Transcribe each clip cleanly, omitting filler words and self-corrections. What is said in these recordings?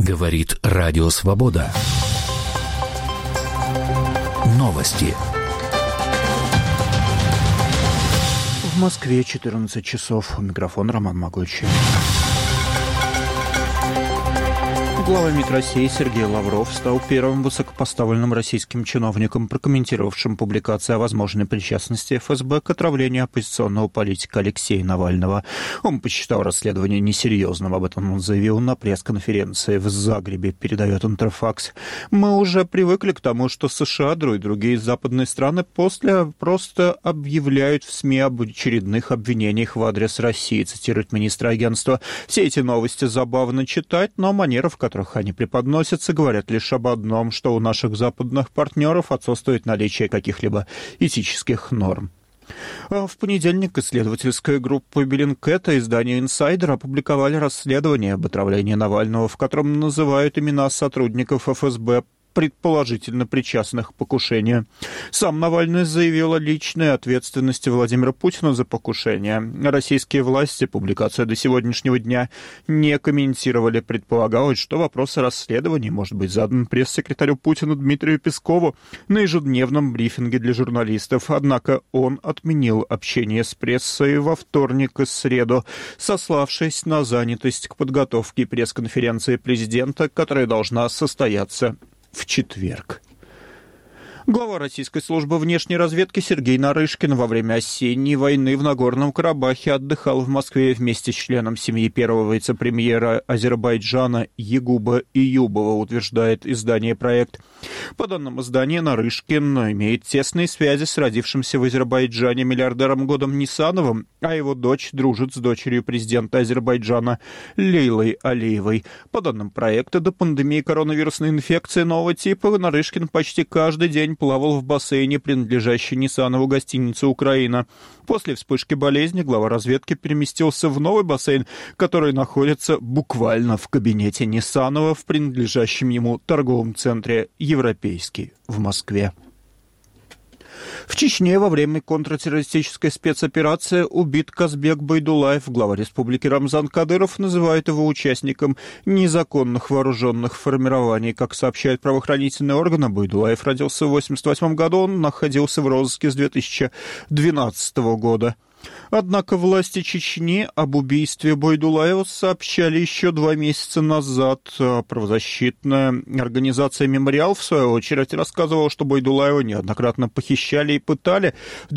Говорит Радио Свобода. Новости. В Москве 14 часов. У микрофона Роман Могучий. Глава МИД России Сергей Лавров стал первым высокопоставленным российским чиновником, прокомментировавшим публикации о возможной причастности ФСБ к отравлению оппозиционного политика Алексея Навального. Он посчитал расследование несерьезным, об этом он заявил на пресс-конференции в Загребе, передает Интерфакс. «Мы уже привыкли к тому, что США, и другие западные страны просто объявляют в СМИ об очередных обвинениях в адрес России», цитирует министр агентства. «Все эти новости забавно читать, но манера, в которых они преподносятся, говорят лишь об одном, что у наших западных партнеров отсутствует наличие каких-либо этических норм». В понедельник исследовательская группа Bellingcat и издание «Инсайдер» опубликовали расследование об отравлении Навального, в котором называют имена сотрудников ФСБ, предположительно причастных к покушению. Сам Навальный заявил о личной ответственности Владимира Путина за покушение. Российские власти публикацию до сегодняшнего дня не комментировали. Предполагалось, что вопрос о расследовании может быть задан пресс-секретарю Путина Дмитрию Пескову на ежедневном брифинге для журналистов. Однако он отменил общение с прессой во вторник и среду, сославшись на занятость к подготовке пресс-конференции президента, которая должна состояться в четверг. Глава российской службы внешней разведки Сергей Нарышкин во время осенней войны в Нагорном Карабахе отдыхал в Москве вместе с членом семьи первого вице-премьера Азербайджана Ягуба Июбова, утверждает издание «Проект». По данным издания, Нарышкин имеет тесные связи с родившимся в Азербайджане миллиардером Годом Нисановым, а его дочь дружит с дочерью президента Азербайджана Лейлой Алиевой. По данным проекта, до пандемии коронавирусной инфекции нового типа Нарышкин почти каждый день плавал в бассейне, принадлежащей Нисанову гостинице «Украина». После вспышки болезни глава разведки переместился в новый бассейн, который находится буквально в кабинете Нисанова в принадлежащем ему торговом центре «Европейский» в Москве. В Чечне во время контртеррористической спецоперации убит Казбек Байдулаев. Глава республики Рамзан Кадыров называет его участником незаконных вооруженных формирований. Как сообщают правоохранительные органы, Байдулаев родился в 1988 году, он находился в розыске с 2012 года. Однако власти Чечни об убийстве Байдулаева сообщали еще 2 месяца назад. Правозащитная организация «Мемориал» в свою очередь рассказывала, что Байдулаева неоднократно похищали и пытали в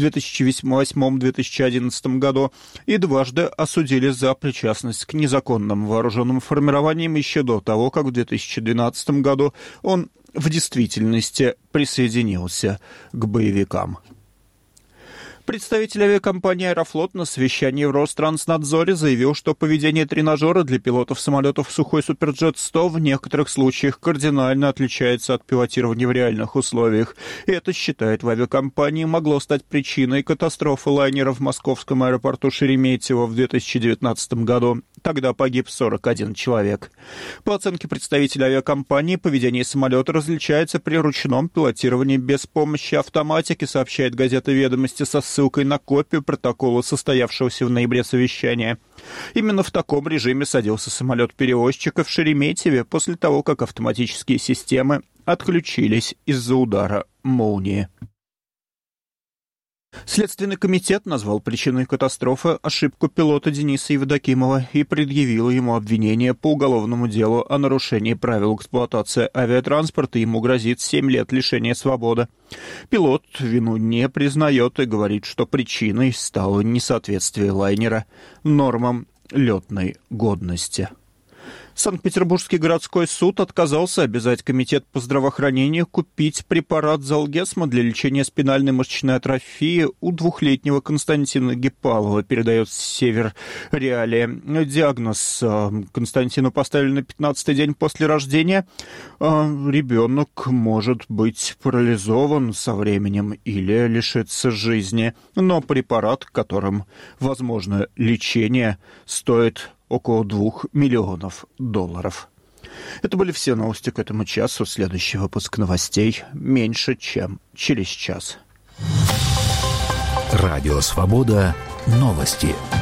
2008-2011 году и дважды осудили за причастность к незаконным вооруженным формированиям еще до того, как в 2012 году он в действительности присоединился к боевикам. Представитель авиакомпании «Аэрофлот» на совещании в Ространснадзоре заявил, что поведение тренажера для пилотов самолетов Сухой Суперджет-100 в некоторых случаях кардинально отличается от пилотирования в реальных условиях. И это, считает в авиакомпании, могло стать причиной катастрофы лайнера в московском аэропорту Шереметьево в 2019 году. Тогда погиб 41 человек. По оценке представителя авиакомпании, поведение самолета различается при ручном пилотировании без помощи автоматики, сообщает газета «Ведомости» со ссылкой на копию протокола состоявшегося в ноябре совещания. Именно в таком режиме садился самолет-перевозчика в Шереметьеве после того, как автоматические системы отключились из-за удара молнии. Следственный комитет назвал причиной катастрофы ошибку пилота Дениса Евдокимова и предъявил ему обвинение по уголовному делу о нарушении правил эксплуатации авиатранспорта. Ему грозит 7 лет лишения свободы. Пилот вину не признает и говорит, что причиной стало несоответствие лайнера нормам летной годности. Санкт-Петербургский городской суд отказался обязать Комитет по здравоохранению купить препарат Золгесма для лечения спинальной мышечной атрофии у 2-летнего Константина Гипалова, передает Север Реалия. Диагноз Константину поставили на 15-й день после рождения. Ребенок может быть парализован со временем или лишится жизни, но препарат, которым возможно лечение, стоит около $2 миллионов. Это были все новости к этому часу. Следующий выпуск новостей меньше, чем через час. Радио «Свобода». Новости.